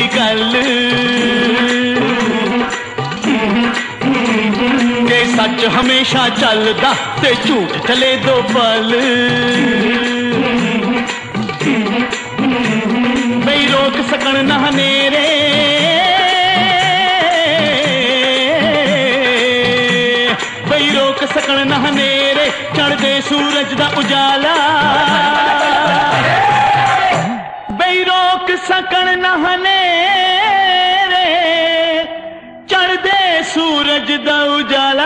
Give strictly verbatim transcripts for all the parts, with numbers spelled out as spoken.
गल के सच हमेशा चलदा ते झूठ चले दो पल। बई रोक सकन ना हनेरे बई रोक सकन ना हनेरे चढ़दे सूरज दा उजाला। बई रोक सकन ना हनेरे चढ़दे सूरज दा उजाला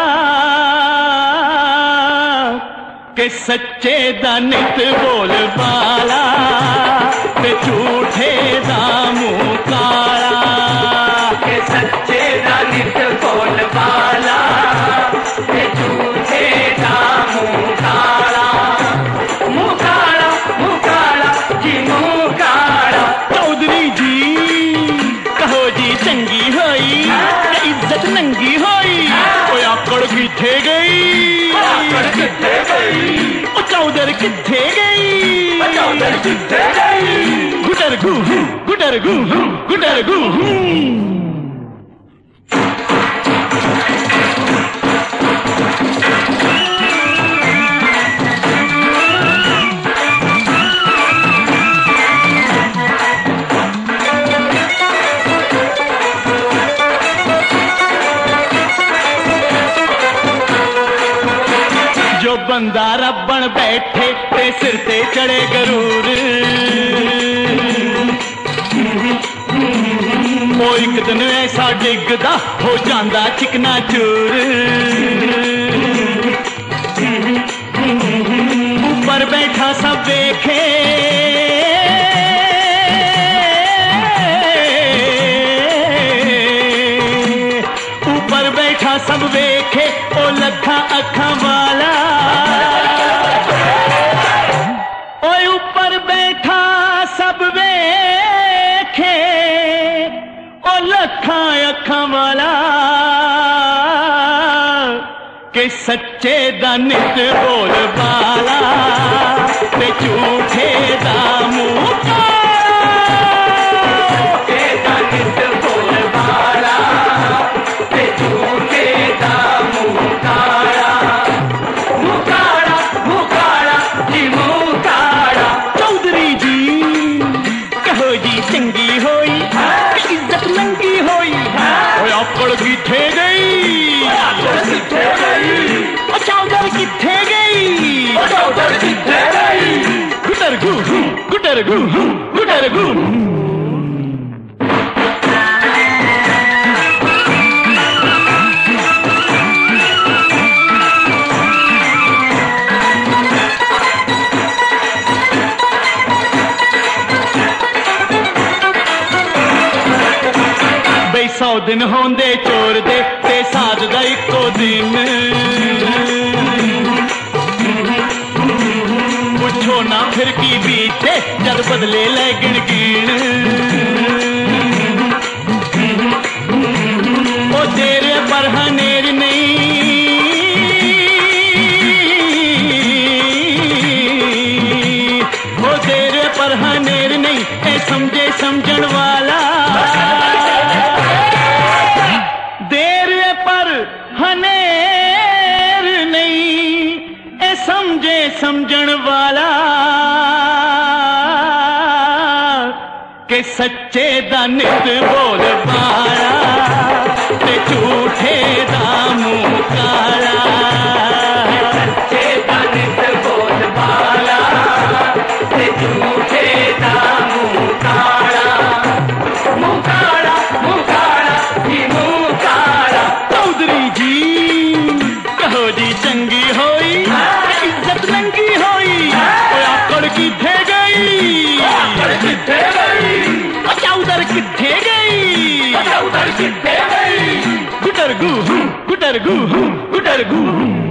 के सच्चे दा नित बोल बाला ते झूठे दा मुंह काला। के सच्चे दा नित बोल बाला ते झूठे दा मुंह काला। मुंह काला मुंह काला जी मुंह काला। चौधरी जी कहो जी चंगी होई ते इज्जत नंगी होई। ओए आकड़ किथे गई आकड़ किथे गई। ओ चौधर किथे गई चौधर किथे गई। गुटर गु गुटर गु गुटर गु। जो बंदा रब्बन बैठे ते सिर ते चढ़े गरूर। वो एक दिन ऐसा डिगदा हो जांदा चिकना चूर। ऊपर बैठा सब देखे ऊपर बैठा सब देखे ओ लखा अखा वाला। ओए ऊपर बैठा सब वेखे ओ लखा अखा वाला के सच्चे दा नित बोल बाला ते झूठे दा मुंह काला। के दा नित बोल बाला ते झूठे दा मुंह काला। मुंह काला मुंह काला जी मुंह काला। चौधरी जी कहो जी चंगी होई ते इज्जत नंगी होई। ओए आकड़ किथे गई आकड़ किथे गई। ओ चौधर किथे गई चौधर किथे गई। गुटर गु गुटर गु गुटर गु। बई सौ दिन होंदे चोर दे ते साज दा इको दिन। पुछो ना फिर की बीते जद बदले ले गिण गिण। ओ तेरे पर हनेर नहीं ओ तेरे पर हनेर नहीं ए समझे समझण वाला। देर पर हनेर नहीं ए समझे समझण वाला के सच्चे दा नित बोल बाला ते झूठे दा मुंह काला। सच्चे दा नित बोल बाला ते झूठे दा मुंह काला। मुंह काला मुंह काला जी मुंह काला। चौधरी जी कहो जी चंगी होई इज्जत नंगी होई। ओए आकड़ किथे गई आकड़ किथे गई। चौधर किथे गई चौधर किथे गई। गुटर गु गुटर गु गुटर गु।